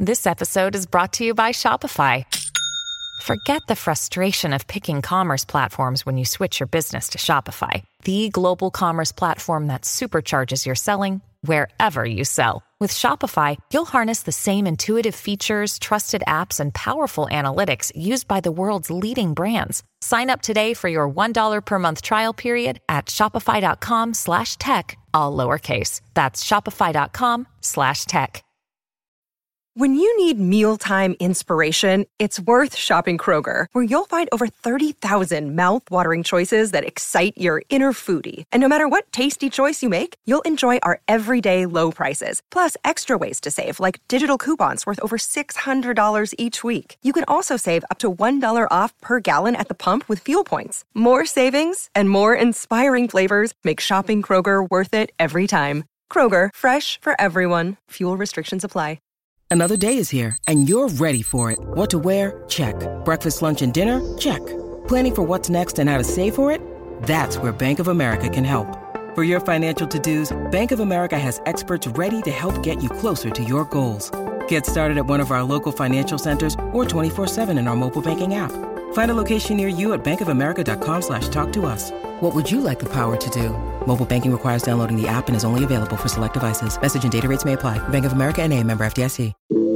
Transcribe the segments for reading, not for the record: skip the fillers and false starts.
This episode is brought to you by Shopify. Forget the frustration of picking commerce platforms when you switch your business to Shopify, the global commerce platform that supercharges your selling wherever you sell. With Shopify, you'll harness the same intuitive features, trusted apps, and powerful analytics used by the world's leading brands. Sign up today for your $1 per month trial period at shopify.com/tech, all lowercase. That's shopify.com/tech. When you need mealtime inspiration, it's worth shopping Kroger, where you'll find over 30,000 mouth-watering choices that excite your inner foodie. And no matter what tasty choice you make, you'll enjoy our everyday low prices, plus extra ways to save, like digital coupons worth over $600 each week. You can also save up to $1 off per gallon at the pump with fuel points. More savings and more inspiring flavors make shopping Kroger worth it every time. Kroger, fresh for everyone. Fuel restrictions apply. Another day is here, and you're ready for it. What to wear? Check. Breakfast, lunch, and dinner? Check. Planning for what's next and how to save for it? That's where Bank of America can help. For your financial to-dos, Bank of America has experts ready to help get you closer to your goals. Get started at one of our local financial centers or 24/7 in our mobile banking app. Find a location near you at bankofamerica.com/talktous. What would you like the power to do? Mobile banking requires downloading the app and is only available for select devices. Message and data rates may apply. Bank of America N.A., member FDIC.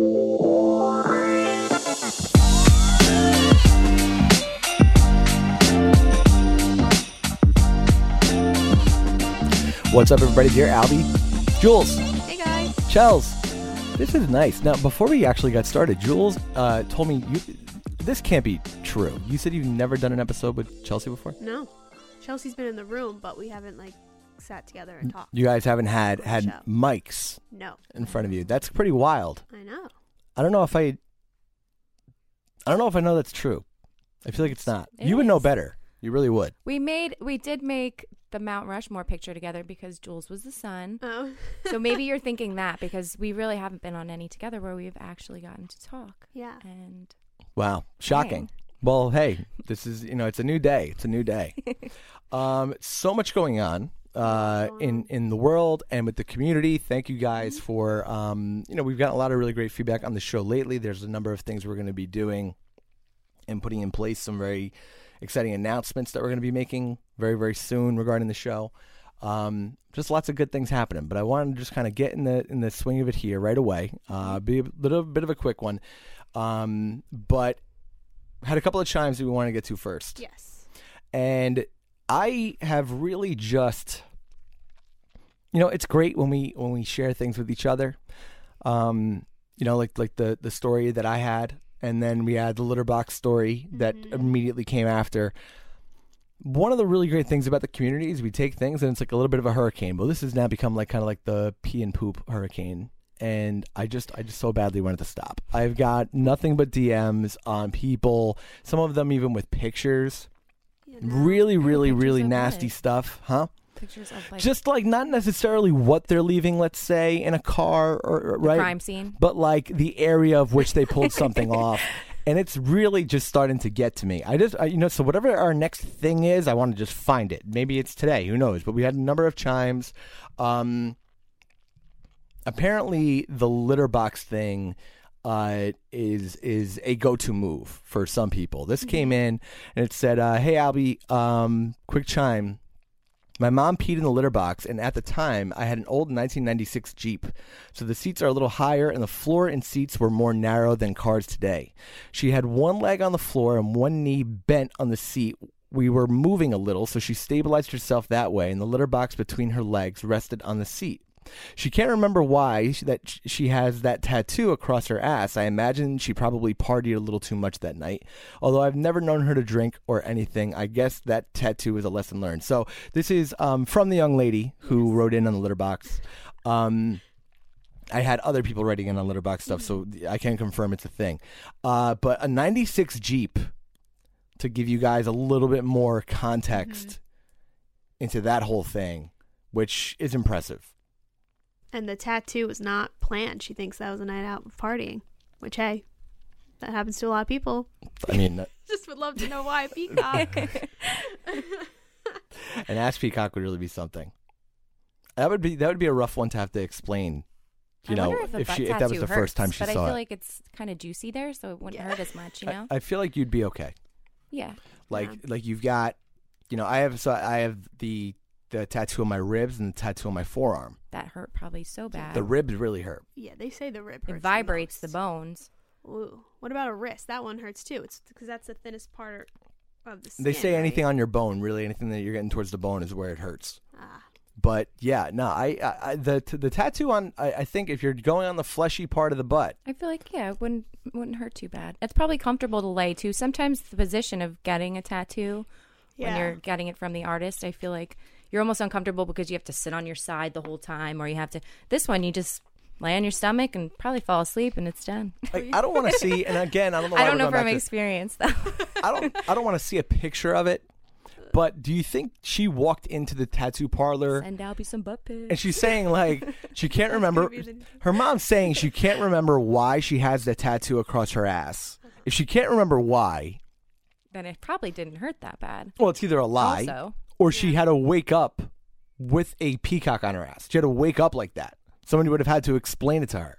What's up, everybody? Dear Albie, Jules. Hey, guys. Chels. This is nice. Now, before we actually got started, Jules told me this can't be true. You said you've never done an episode with Chelsea before? No. Chelsea's been in the room, but we haven't, sat together and talked. You guys haven't had mics in front of you. That's pretty wild. I know. I don't know if I know that's true. I feel like it's not. You would is. know better. You really would. We did make the Mount Rushmore picture together because Jules was the sun. Oh. So maybe you're thinking that because we really haven't been on any together where we've actually gotten to talk. Yeah. And wow, shocking. Dang. Well, hey, this is, it's a new day. It's a new day. So much going on in the world and with the community. Thank you guys for, we've gotten a lot of really great feedback on the show lately. There's a number of things we're going to be doing and putting in place, some very exciting announcements that we're going to be making very, very soon regarding the show. Just lots of good things happening, but I wanted to just kind of get in the swing of it here right away. Be a little bit of a quick one, but had a couple of chimes that we want to get to first. Yes. And I have really just, it's great when we share things with each other. Like the story that I had, and then we had the litter box story that immediately came after. One of the really great things about the community is we take things and it's like a little bit of a hurricane. Well, this has now become kind of like the pee and poop hurricane. And I just so badly wanted to stop. I've got nothing but DMs on people, some of them even with pictures. Really, really, really nasty stuff. Huh? pictures of just not necessarily what they're leaving, let's say, in a car or right, crime scene, but the area of which they pulled something off. And it's really just starting to get to me. So whatever our next thing is, I want to just find it. Maybe it's today, who knows? But we had a number of chimes. Apparently the litter box thing is a go-to move for some people. This came in and it said, hey, Albie, quick chime. My mom peed in the litter box, and at the time, I had an old 1996 Jeep. So the seats are a little higher, and the floor and seats were more narrow than cars today. She had one leg on the floor and one knee bent on the seat. We were moving a little, so she stabilized herself that way, and the litter box between her legs rested on the seat. She can't remember why she has that tattoo across her ass. I imagine she probably partied a little too much that night. Although I've never known her to drink or anything, I guess that tattoo is a lesson learned. So this is from the young lady who wrote in on the litter box. I had other people writing in on litter box stuff, so I can confirm it's a thing. But a 96 Jeep, to give you guys a little bit more context into that whole thing, which is impressive. And the tattoo was not planned. She thinks that was a night out of partying, which, hey, that happens to a lot of people. I mean, just would love to know why, Peacock. An ass peacock would really be something. That would be a rough one to have to explain You I know, wonder if, a butt if that was tattoo the first time hurts, she but saw I feel it. like it's kind of juicy there, so it wouldn't hurt as much. You know? I feel like you'd be okay. Yeah. Like you've got, you know, I have the tattoo on my ribs and the tattoo on my forearm. That hurt probably so bad. The ribs really hurt. Yeah, they say the rib hurts. It vibrates the most. bones. Ooh. What about a wrist? That one hurts too. It's because that's the thinnest part of the skin. They say right? anything on your bone, really anything that you're getting towards the bone is where it hurts. Ah. But yeah, no, the tattoo on, I think if you're going on the fleshy part of the butt, I feel like it wouldn't hurt too bad. It's probably comfortable to lay too. Sometimes the position of getting a tattoo when Yeah. you're getting it from the artist, I feel like you're almost uncomfortable because you have to sit on your side the whole time, or you have to. This one, you just lay on your stomach and probably fall asleep, and it's done. like, I don't want to see. And again, I don't know. Why I don't we're know going from back to- experience though. I don't want to see a picture of it. But do you think she walked into the tattoo parlor Send Albie some butt pics. and she's saying like she can't remember? Her mom's saying she can't remember why she has the tattoo across her ass. If she can't remember why, Then it probably didn't hurt that bad. well, it's either a lie Also, or she had to wake up with a peacock on her ass. She had to wake up like that. Somebody would have had to explain it to her.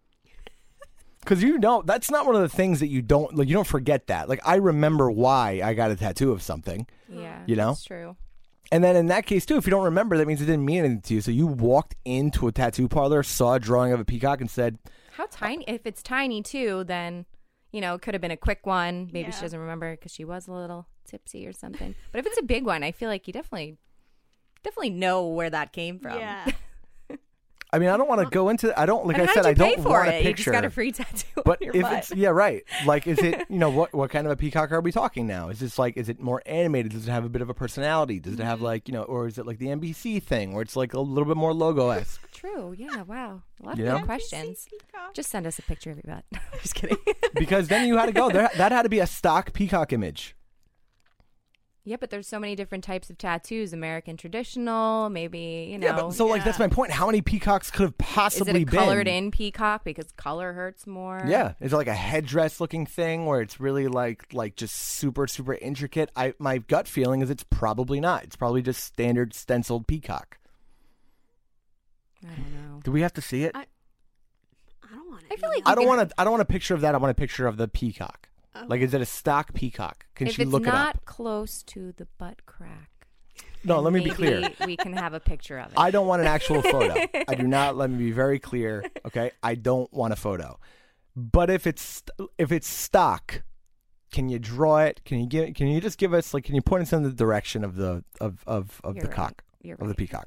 Because you know, that's not one of the things that you don't like. You don't forget that. Like I remember why I got a tattoo of something, yeah, You know? that's true. and then in that case too, if you don't remember, that means it didn't mean anything to you. So you walked into a tattoo parlor, saw a drawing of a peacock, and said, How tiny? If it's tiny too, then you know it could have been a quick one. Maybe Yeah. she doesn't remember because she was a little tipsy or something. But if it's a big one, I feel like you definitely know where that came from. Yeah. I mean, I don't want to go into. I don't like. And I how'd said, you I pay don't for want a it? You just picture. got a free tattoo But on your if butt. it's right, like, is it what kind of a peacock are we talking now? Is this like, is it more animated? Does it have a bit of a personality? Does it have like, or is it like the NBC thing where it's like a little bit more logo-esque? True. Yeah. Wow. A lot You of know? good questions. Just send us a picture of your butt. Just kidding. Because then you had to go there. That had to be a stock peacock image. Yeah, but there's so many different types of tattoos. American traditional, maybe, you know. Yeah, but so like that's my point. How many peacocks could have Is possibly it a been? colored in peacock because color hurts more? Yeah, is it like a headdress looking thing where it's really like just super super intricate? My gut feeling is it's probably not. It's probably just standard stenciled peacock. I don't know. Do we have to see it? I don't want I feel like I don't want a picture of that. I want a picture of the peacock. Oh. Like, is it a stock peacock? Can if she it's look it not up? close to the butt crack, No, let me be maybe clear. we can have a picture of it. I don't want an actual photo. I do not. Let me be very clear. Okay, I don't want a photo. But if it's stock, can you draw it? Can you just give us like? Can you point us in the direction of the You're the right. cock You're of the right. peacock?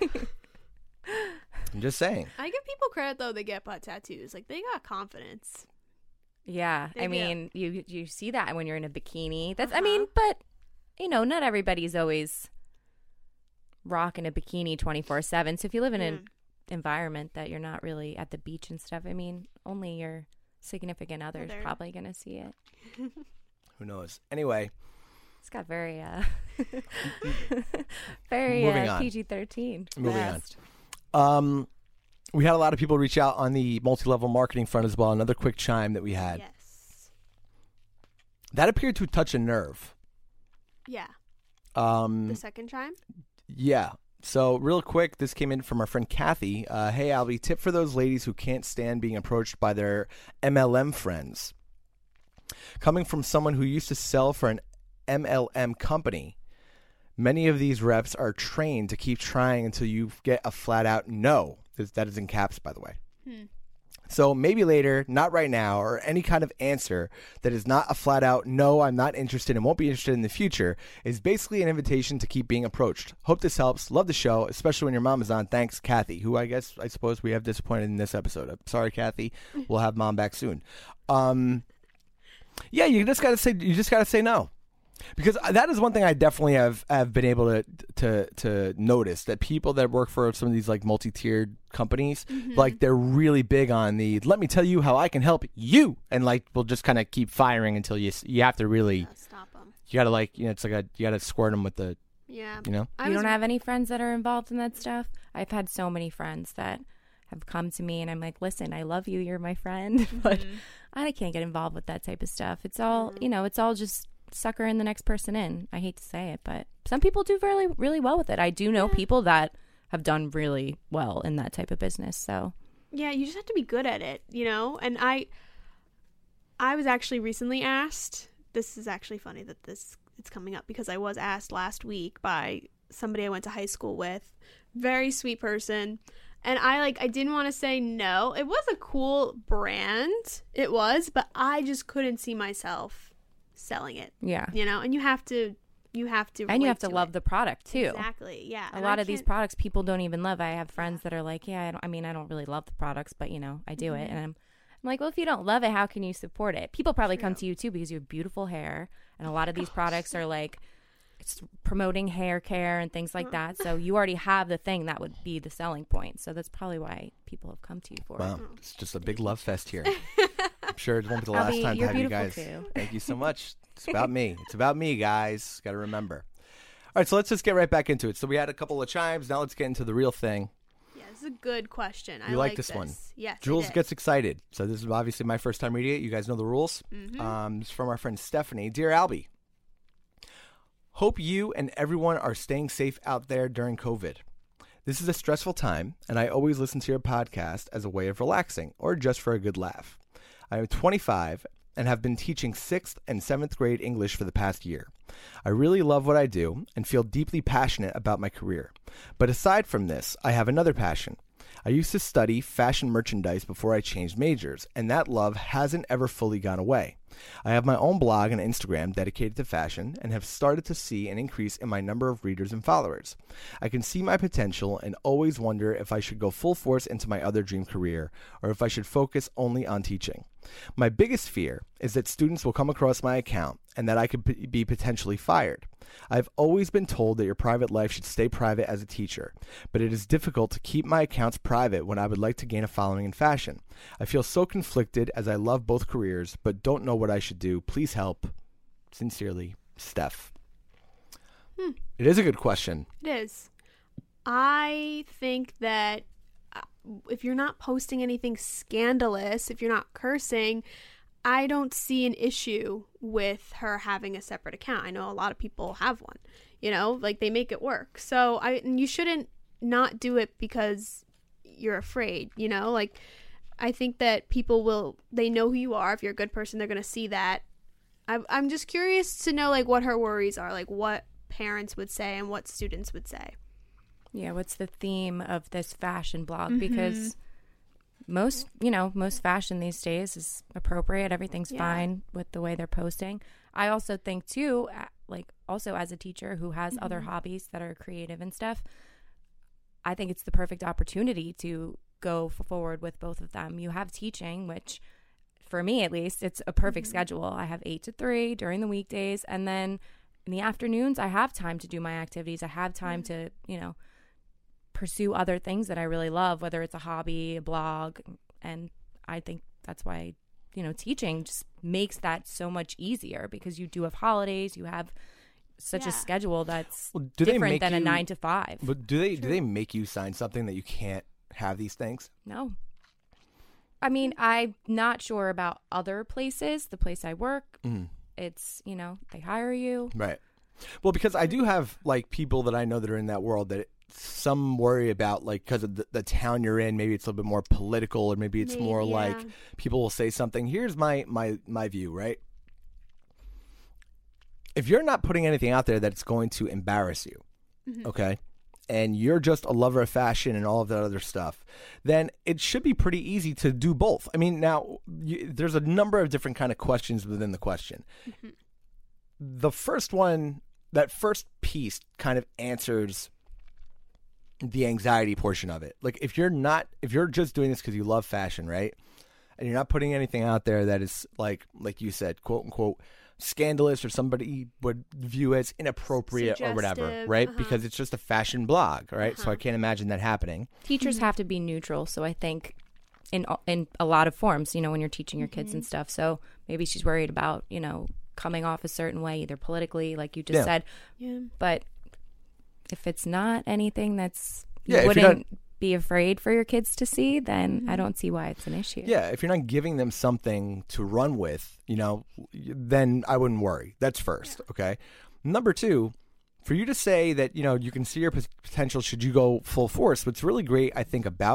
I'm just saying. I give people credit though; they get butt tattoos. Like they got confidence. Yeah, They I do. mean, you see that when you're in a bikini. That's I Uh-huh. mean, but not everybody's always rocking a bikini 24/7. So if you live in an environment that you're not really at the beach and stuff, I mean, only your significant other's Other. probably going to see it. Who knows? Anyway, It's got very very Moving on. PG-13. Moving on. fast. we had a lot of people reach out on the multi-level marketing front as well. Another quick chime that we had. Yes. That appeared to touch a nerve. Yeah. Mm. The second chime. Yeah. So real quick, this came in from our friend Kathy. Hey, Albie, tip for those ladies who can't stand being approached by their MLM friends. Coming from someone who used to sell for an MLM company, many of these reps are trained to keep trying until you get a flat-out no. That is in caps, by the way. So maybe later, not right now, or any kind of answer that is not a flat out, no, I'm not interested and won't be interested in the future, is basically an invitation to keep being approached. Hope this helps. Love the show, especially when your mom is on. Thanks, Kathy, who I suppose we have disappointed in this episode. I'm sorry, Kathy. We'll have mom back soon. Yeah, you just gotta say no. Because that is one thing I definitely have been able to notice, that people that work for some of these like multi-tiered companies, like they're really big on the let me tell you how I can help you, and like we'll just kind of keep firing until you have to really Stop them. you gotta like it's like you gotta squirt them with the Yeah. You don't have any friends that are involved in that stuff? I've had so many friends that have come to me and I'm like, listen, I love you, you're my friend, but I can't get involved with that type of stuff. It's all, it's all just sucker in the next person in. I hate to say it, but some people do really, really well with it. I do know people that have done really well in that type of business. So Yeah, you just have to be good at it, you know? And I was actually recently asked, this is actually funny that it's coming up because I was asked last week by somebody I went to high school with, very sweet person, and I didn't want to say no. It was a cool brand, it was, but I just couldn't see myself selling it. Yeah. You know, and you have to and you have to love the product too. Exactly. Yeah. A lot of these products people don't even love. I have friends that are like, yeah, I don't really love the products, but you know, I do it. And I'm like, well, if you don't love it, how can you support it? People probably come to you too because you have beautiful hair, and a lot of these products are like, it's promoting hair care and things like that. So you already have the thing that would be the selling point. So that's probably why people have come to you for it. Wow, it's just a big love fest here. I'm sure it won't be the last time to you're have you guys. too. Thank you so much. It's about me. It's about me, guys. Got to remember. All right, so let's just get right back into it. So we had a couple of chimes. Now let's get into the real thing. Yeah, this is a good question. You like this one? Yes. Jules gets excited. So this is obviously my first time reading it. You guys know the rules. It's from our friend Stephanie. Dear Albie, hope you and everyone are staying safe out there during COVID. This is a stressful time, and I always listen to your podcast as a way of relaxing or just for a good laugh. I am 25 and have been teaching 6th and 7th grade English for the past year. I really love what I do and feel deeply passionate about my career. But aside from this, I have another passion. I used to study fashion merchandise before I changed majors, and that love hasn't ever fully gone away. I have my own blog and Instagram dedicated to fashion and have started to see an increase in my number of readers and followers. I can see my potential and always wonder if I should go full force into my other dream career or if I should focus only on teaching. My biggest fear is that students will come across my account and that I could be potentially fired. I've always been told that your private life should stay private as a teacher, but it is difficult to keep my accounts private when I would like to gain a following in fashion. I feel so conflicted as I love both careers, but don't know what I should do. Please help. Sincerely, Steph. It is a good question. It is. I think that if you're not posting anything scandalous, if you're not cursing, I don't see an issue with her having a separate account. I know a lot of people have one, you know, like they make it work. So you shouldn't not do it because you're afraid, you know, like I think that people they know who you are. If you're a good person, they're going to see that. I'm just curious to know like what her worries are, like what parents would say and what students would say. Yeah, what's the theme of this fashion blog? Because most fashion these days is appropriate. Everything's fine with the way they're posting. I also think too, like also as a teacher who has other hobbies that are creative and stuff, I think it's the perfect opportunity to go forward with both of them. You have teaching, which for me at least, it's a perfect schedule. I have 8 to 3 during the weekdays, and then in the afternoons, I have time to do my activities. I have time to, pursue other things that I really love, whether it's a hobby, a blog. And I think that's why, teaching just makes that so much easier because you do have holidays, you have such a schedule that's different than a 9 to 5. But do they make you sign something that you can't have these things? No. I mean, I'm not sure about other places. The place I work, it's, they hire you. Right. Well, because I do have like people that I know that are in that world that some worry about, like, because of the town you're in, maybe it's a little bit more political, or maybe it's more like people will say something. Here's my view, right? If you're not putting anything out there that's going to embarrass you, okay, and you're just a lover of fashion and all of that other stuff, then it should be pretty easy to do both. I mean, now, there's a number of different kind of questions within the question. The first one, that first piece kind of answers the anxiety portion of it. Like if you're just doing this because you love fashion, right? And you're not putting anything out there that is like you said, quote unquote, scandalous or somebody would view as inappropriate or whatever, right? Because it's just a fashion blog, right? So I can't imagine that happening. Teachers have to be neutral. So I think in a lot of forms, when you're teaching your kids and stuff. So maybe she's worried about, coming off a certain way, either politically, like you just said. Yeah. But if it's not anything that's you wouldn't be afraid for your kids to see, then I don't see why it's an issue. Yeah, if you're not giving them something to run with, then I wouldn't worry. That's first, okay? Number two, for you to say that, you can see your potential should you go full force, what's really great, I think, about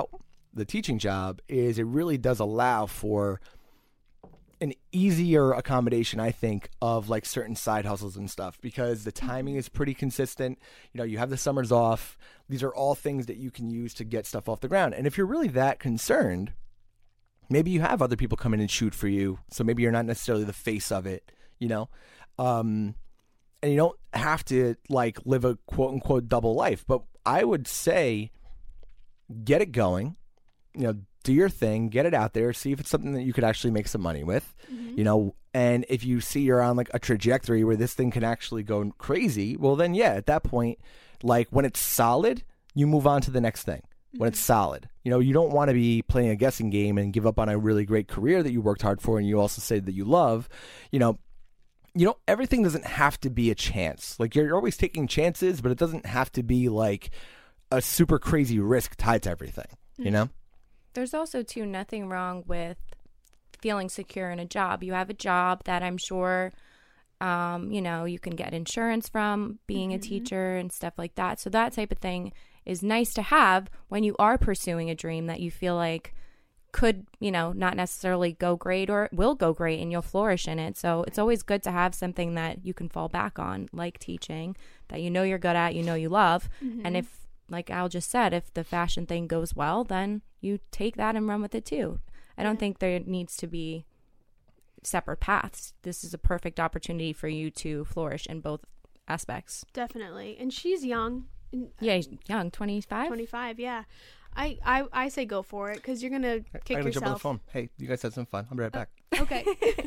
the teaching job is it really does allow for an easier accommodation, I think, of like certain side hustles and stuff, because the timing is pretty consistent. You know, you have the summers off. These are all things that you can use to get stuff off the ground. And if you're really that concerned, maybe you have other people come in and shoot for you. So maybe you're not necessarily the face of it, you know? And you don't have to like live a quote unquote double life. But I would say get it going, you know, do your thing, get it out there, see if it's something that you could actually make some money with, you know, and if you see you're on like a trajectory where this thing can actually go crazy, well then, yeah, at that point, like when it's solid, you move on to the next thing. When it's solid, you know, you don't want to be playing a guessing game and give up on a really great career that you worked hard for and you also say that you love, you know, everything doesn't have to be a chance. Like you're always taking chances, but it doesn't have to be like a super crazy risk tied to everything, you know? There's also, too, nothing wrong with feeling secure in a job. You have a job that I'm sure, you know, you can get insurance from being a teacher and stuff like that. So that type of thing is nice to have when you are pursuing a dream that you feel like could, you know, not necessarily go great or will go great and you'll flourish in it. So it's always good to have something that you can fall back on, like teaching, that you know you're good at, you know you love. And if, like Al just said, if the fashion thing goes well, then you take that and run with it too. I don't think there needs to be separate paths. This is a perfect opportunity for you to flourish in both aspects. Definitely. And she's young. Yeah, young, 25? 25, yeah. I say go for it because you're going to kick I'm gonna jump on the yourself. phone. Hey, you guys had some fun. I'll be right back. Okay.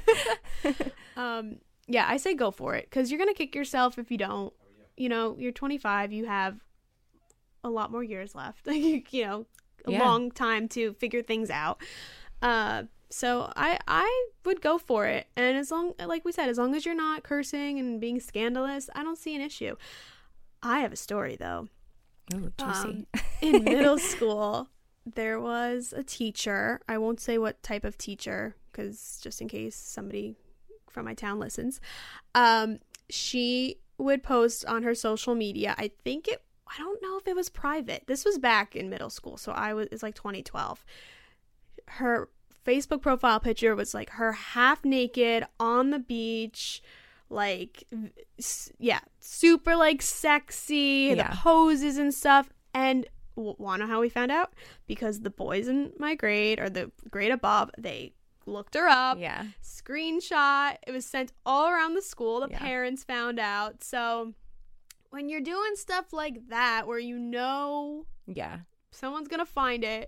Yeah, I say go for it because you're going to kick yourself if you don't. You know, you're 25. You have a lot more years left. You know, a long time to figure things out. So I would go for it. And as long, like we said, as long as you're not cursing and being scandalous, I don't see an issue. I have a story though. Oh, juicy. In middle school, there was a teacher. I won't say what type of teacher because just in case somebody from my town listens. She would post on her social media. I don't know if it was private. This was back in middle school. So it's like 2012. Her Facebook profile picture was like her half naked on the beach, like, yeah, super like sexy, the poses and stuff. And wanna know how we found out? Because the boys in my grade or the grade above, they looked her up, screenshot. It was sent all around the school. The parents found out. So when you're doing stuff like that where you know someone's gonna find it,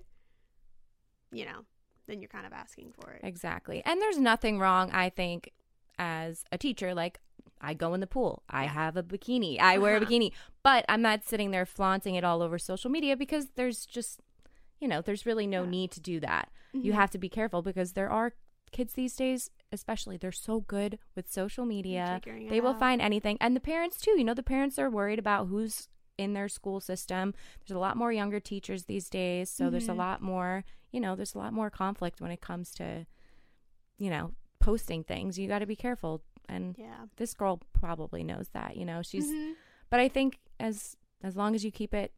you know, then you're kind of asking for it. Exactly. And there's nothing wrong, I think, as a teacher. Like, I go in the pool, I have a bikini, I wear a bikini, but I'm not sitting there flaunting it all over social media because there's just, you know, there's really no need to do that. You have to be careful because there are kids these days, especially, they're so good with social media. They will find anything. And the parents too, you know, the parents are worried about who's in their school system. There's a lot more younger teachers these days. So there's a lot more, you know, there's a lot more conflict when it comes to, you know, posting things. You got to be careful. And this girl probably knows that, you know, she's, but I think as long as you keep it,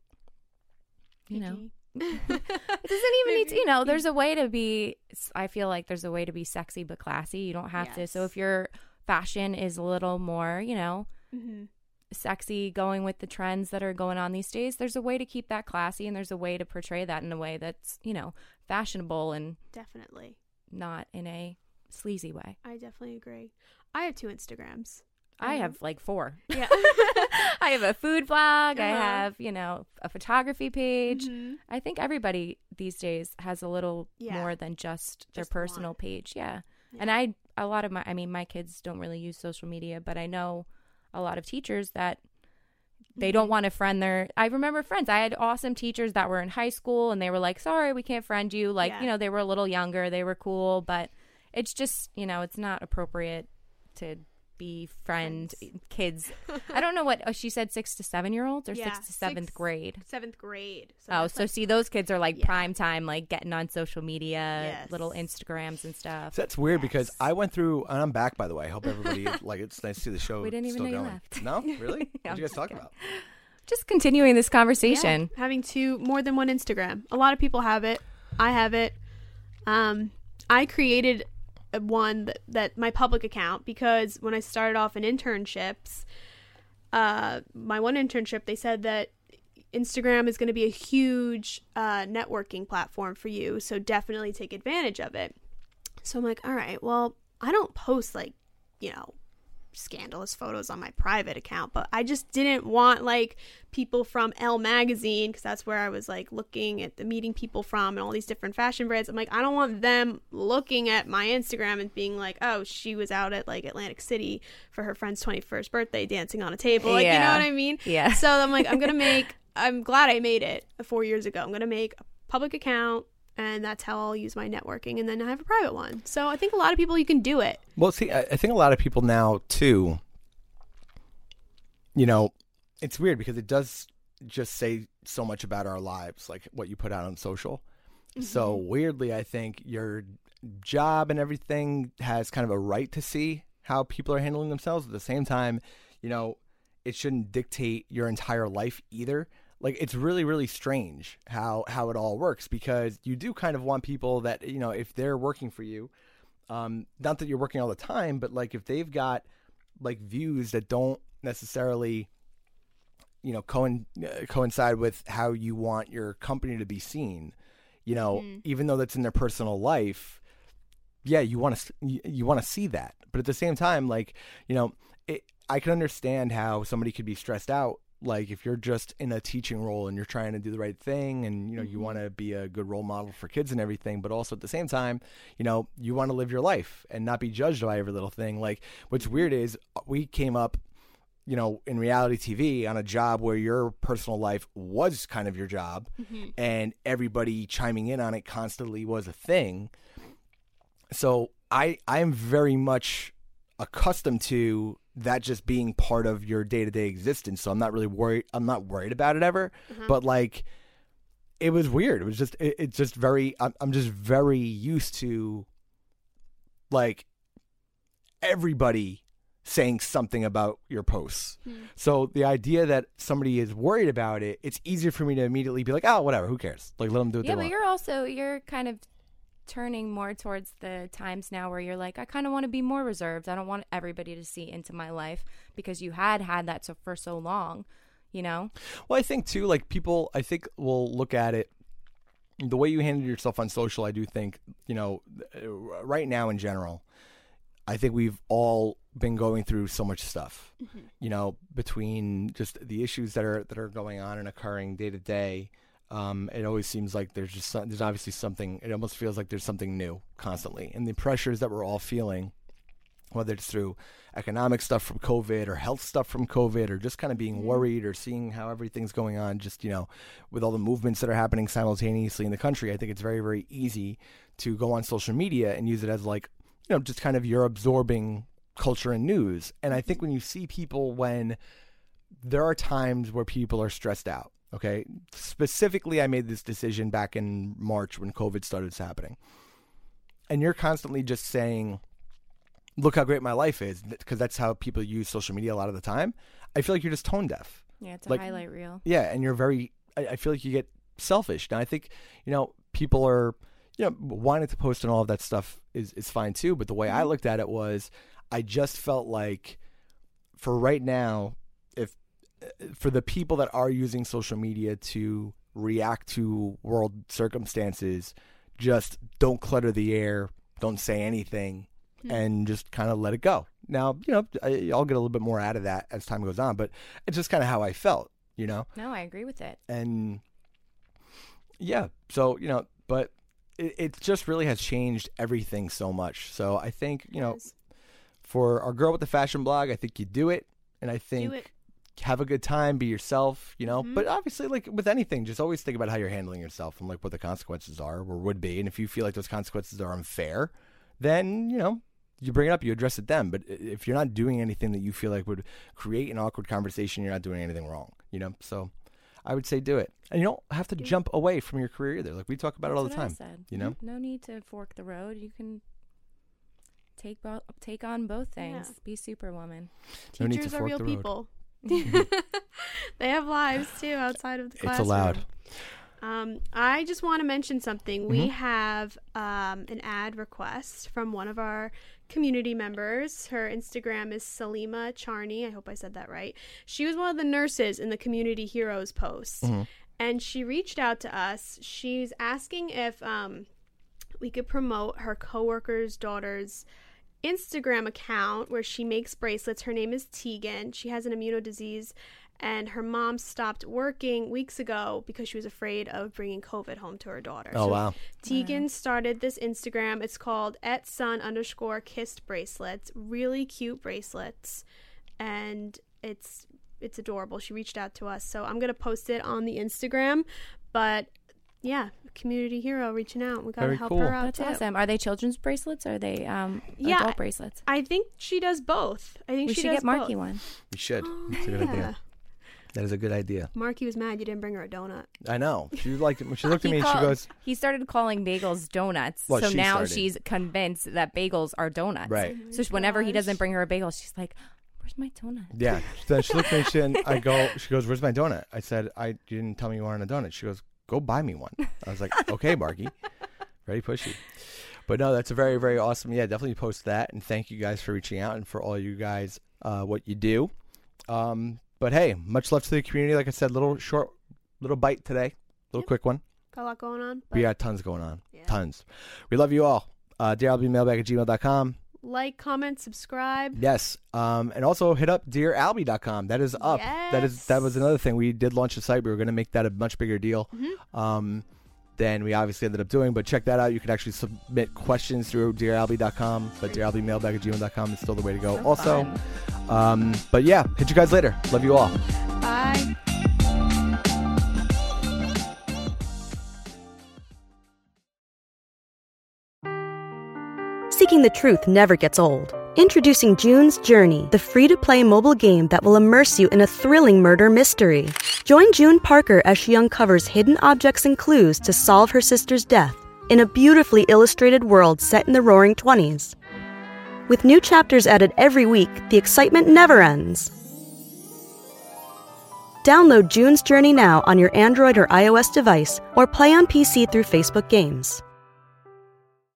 you know, it doesn't even need to, you know, there's a way to be, I feel like there's a way to be sexy but classy. You don't have to. So if your fashion is a little more, you know, sexy, going with the trends that are going on these days, there's a way to keep that classy and there's a way to portray that in a way that's, you know, fashionable and definitely not in a sleazy way. I definitely agree. I have 2 Instagrams. I have like 4. Yeah. I have a food blog. I have, you know, a photography page. I think everybody these days has a little more than just their personal page. Yeah. And my kids don't really use social media, but I know a lot of teachers that they don't want to friend I remember friends. I had awesome teachers that were in high school and they were like, sorry, we can't friend you. Like, you know, they were a little younger. They were cool, but it's just, you know, it's not appropriate to be friend kids. I don't know what she said, 6 to 7 year olds or 6 to 7th grade. 7th grade. So see, those kids are like prime time, like getting on social media, little Instagrams and stuff. So that's weird because I went through, and I'm back by the way. I hope everybody like it's nice to see the show. We didn't even know going. you left. No, really? What did you guys talk about? Just continuing this conversation. Having more than one Instagram. A lot of people have it. I have it. I created one that my public account, because when I started off in internships, my one internship, they said that Instagram is going to be a huge networking platform for you, so definitely take advantage of it. So I'm like, all right, well, I don't post like, scandalous photos on my private account, but I just didn't want like people from Elle magazine, because that's where I was like looking at the meeting people from and all these different fashion brands. I'm like, I don't want them looking at my Instagram and being like, oh, she was out at like Atlantic City for her friend's 21st birthday dancing on a table, like, you know what I mean? Yeah. So I'm like, I'm glad I made it 4 years ago. I'm gonna make a public account, and that's how I'll use my networking. And then I have a private one. So I think a lot of people, you can do it. Well, see, I think a lot of people now, too, it's weird because it does just say so much about our lives, like what you put out on social. Mm-hmm. So weirdly, I think your job and everything has kind of a right to see how people are handling themselves. At the same time, it shouldn't dictate your entire life either. Like, it's really, really strange how it all works, because you do kind of want people that, if they're working for you, not that you're working all the time, but like if they've got like views that don't necessarily, coincide with how you want your company to be seen, even though that's in their personal life, yeah, you want to see that. But at the same time, like, I can understand how somebody could be stressed out. Like if you're just in a teaching role and you're trying to do the right thing and, you want to be a good role model for kids and everything, but also at the same time, you want to live your life and not be judged by every little thing. Like what's weird is we came up, in reality TV on a job where your personal life was kind of your job, and everybody chiming in on it constantly was a thing. So I am very much accustomed to that just being part of your day-to-day existence. So I'm not really worried. I'm not worried about it ever, but like, it was weird. It was just, it's just very, I'm just very used to like everybody saying something about your posts. So the idea that somebody is worried about it, it's easier for me to immediately be like, oh, whatever, who cares? Like, let them do what they want. Yeah, but you're kind of turning more towards the times now where you're like, I kind of want to be more reserved. I don't want everybody to see into my life, because you had that for so long, Well, I think too, like people, I think will look at it the way you handle yourself on social. I do think, right now in general, I think we've all been going through so much stuff, between just the issues that are going on and occurring day to day. It always seems like there's obviously something. It almost feels like there's something new constantly, and the pressures that we're all feeling, whether it's through economic stuff from COVID or health stuff from COVID, or just kind of being worried or seeing how everything's going on, just with all the movements that are happening simultaneously in the country. I think it's very, very easy to go on social media and use it as like, just kind of you're absorbing culture and news. And I think when you see people, when there are times where people are stressed out. Okay. Specifically, I made this decision back in March when COVID started happening. And you're constantly just saying, look how great my life is, because that's how people use social media a lot of the time. I feel like you're just tone deaf. Yeah, it's a highlight reel. Yeah, and you're I feel like you get selfish. Now, I think, people are, wanting to post and all of that stuff is fine too. But the way I looked at it was, I just felt like for right now, for the people that are using social media to react to world circumstances, just don't clutter the air, don't say anything, and just kind of let it go. Now, I'll get a little bit more out of that as time goes on, but it's just kind of how I felt, No, I agree with it. And yeah, so, but it just really has changed everything so much. So I think, for our girl with the fashion blog, I think you do it. And I think have a good time, be yourself, but obviously, like with anything, just always think about how you're handling yourself and like what the consequences are or would be. And if you feel like those consequences are unfair, then, you bring it up, you address it then. But if you're not doing anything that you feel like would create an awkward conversation, you're not doing anything wrong, So I would say do it. And you don't have to jump away from your career either. Like we talk about it all the time, No need to fork the road. You can take on both things. Yeah. Be Superwoman. Teachers are real people. They have lives too outside of the classroom. It's allowed. I just want to mention something. We have an ad request from one of our community members. Her Instagram is Salima Charney. I hope I said that right. She was one of the nurses in the Community Heroes post. And she reached out to us. She's asking if we could promote her coworker's daughter's Instagram account where she makes bracelets. Her name is Tegan. She has an immunodisease, and her mom stopped working weeks ago because she was afraid of bringing COVID home to her daughter. Oh, wow. Tegan started this Instagram. It's called @son_kissed bracelets. Really cute bracelets, and it's adorable. She reached out to us, so I'm going to post it on the Instagram, but yeah, community hero reaching out. We got to help her out. That's too. awesome. Are they children's bracelets or are they adult bracelets? I think she does both. I think We she should does get Marky both. one. You should. That's a good idea. That is a good idea. Marky was mad you didn't bring her a donut. I know. She was like, she looked at me and she goes, He started calling bagels donuts. Well, so she now started. she's convinced that bagels are donuts. Right. So whenever he doesn't bring her a bagel, she's like, where's my donut? yeah. Then she looked at me and she goes, where's my donut? I said, you didn't tell me you wanted a donut. She goes, go buy me one. I was like, okay, Marky. Very pushy. But no, that's a very, very awesome. Yeah, definitely post that. And thank you guys for reaching out and for all you guys, what you do. But hey, much love to the community. Like I said, little bite today. Quick one. Got a lot going on. We got tons going on. Yeah. Tons. We love you all. DearAlbieMailbag@gmail.com. Like, comment, subscribe. Yes. And also hit up DearAlbie.com. That is up. Yes. That was another thing. We did launch a site. We were going to make that a much bigger deal than we obviously ended up doing. But check that out. You can actually submit questions through DearAlbie.com. But DearAlbieMailbag@gmail.com is still the way to go. But yeah, hit you guys later. Love you all. Bye. Seeking the truth never gets old. Introducing June's Journey, the free-to-play mobile game that will immerse you in a thrilling murder mystery. Join June Parker as she uncovers hidden objects and clues to solve her sister's death in a beautifully illustrated world set in the Roaring '20s. With new chapters added every week, the excitement never ends. Download June's Journey now on your Android or iOS device or play on PC through Facebook Games.